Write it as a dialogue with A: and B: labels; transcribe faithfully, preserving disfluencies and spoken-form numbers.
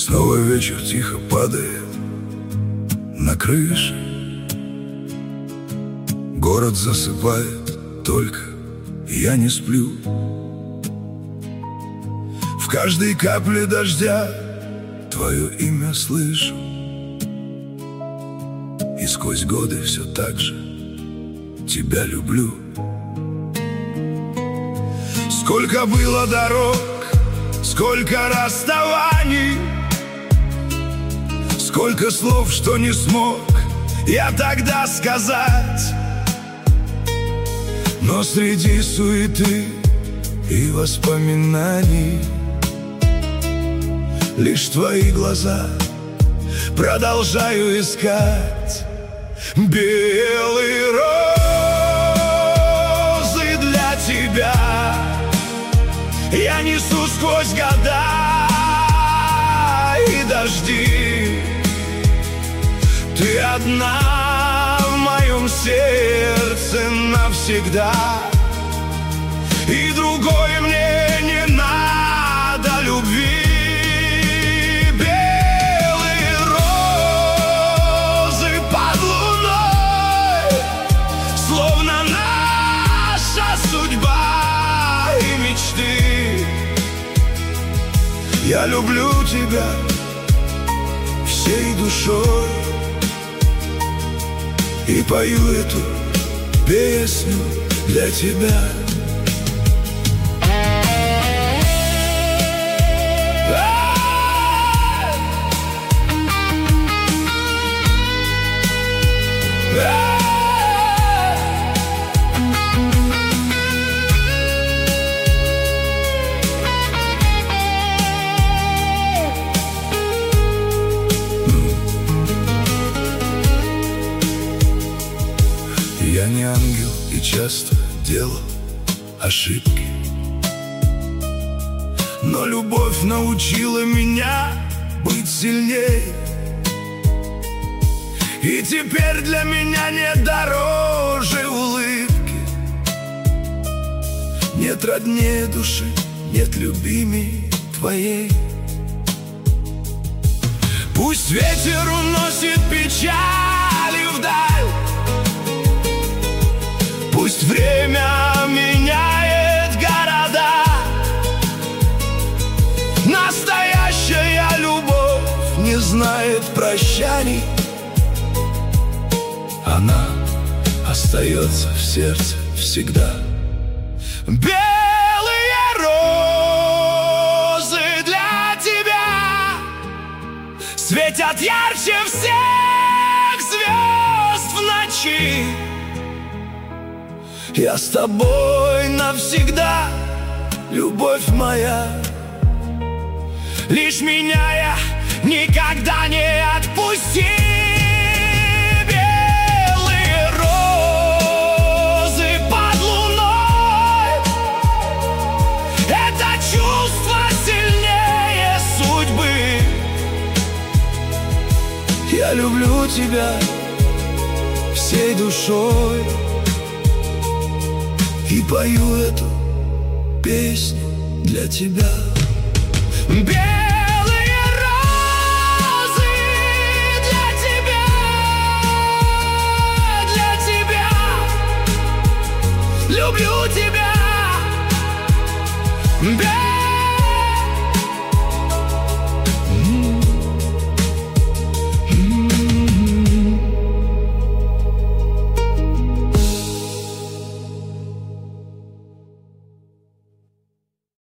A: Снова вечер тихо падает на крыши. Город засыпает, только я не сплю. В каждой капле дождя твое имя слышу. И сквозь годы все так же тебя люблю. Сколько было дорог, сколько расставаний, сколько слов, что не смог я тогда сказать. Но среди суеты и воспоминаний лишь твои глаза продолжаю искать. Белые розы для тебя я несу сквозь года и дожди. Ты одна в моем сердце навсегда, и другой мне не надо любви. Я люблю тебя всей душой и пою эту песню для тебя. Я не ангел и часто делал ошибки, но любовь научила меня быть сильнее. И теперь для меня нет дороже улыбки, нет роднее души, нет любимей твоей. Пусть ветер уносит печали вдаль, пусть время меняет города, настоящая любовь не знает прощаний. Она остается в сердце всегда. Белые розы для тебя светят ярче всех звезд в ночи. Я с тобой навсегда, любовь моя. Лишь меня я никогда не отпусти. Белые розы под луной — это чувство сильнее судьбы. Я люблю тебя всей душой и пою эту песню для тебя.